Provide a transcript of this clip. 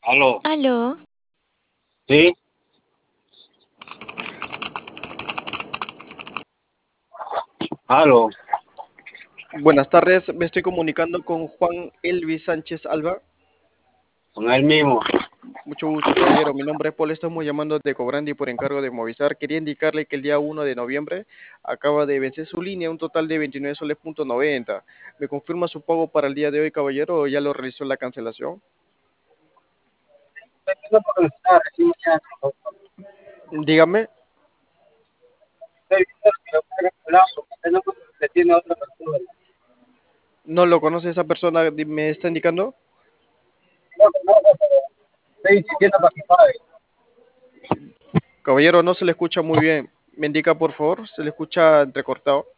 Aló, Aló, sí, aló, Buenas tardes, me estoy comunicando con Juan Elvis Sánchez Alba. con él mismo. Mucho gusto, caballero. Mi nombre es Paul, estamos llamando de Cobrandi por encargo de Movistar. Quería indicarle que el día 1 de noviembre acaba de vencer su línea, un total de 29 soles.90. ¿Me confirma su pago para el día de hoy, caballero, o ya lo realizó la cancelación? No puedo contestar, así mañana. Dígame. Estoy viendo que lo puede calcular, porque no le tiene a otra persona. ¿No lo conoce esa persona? ¿Me está indicando? No, no, no, estoy insistiendo para que pague. Caballero, no se le escucha muy bien. ¿Me indica, por favor? Se le escucha entrecortado.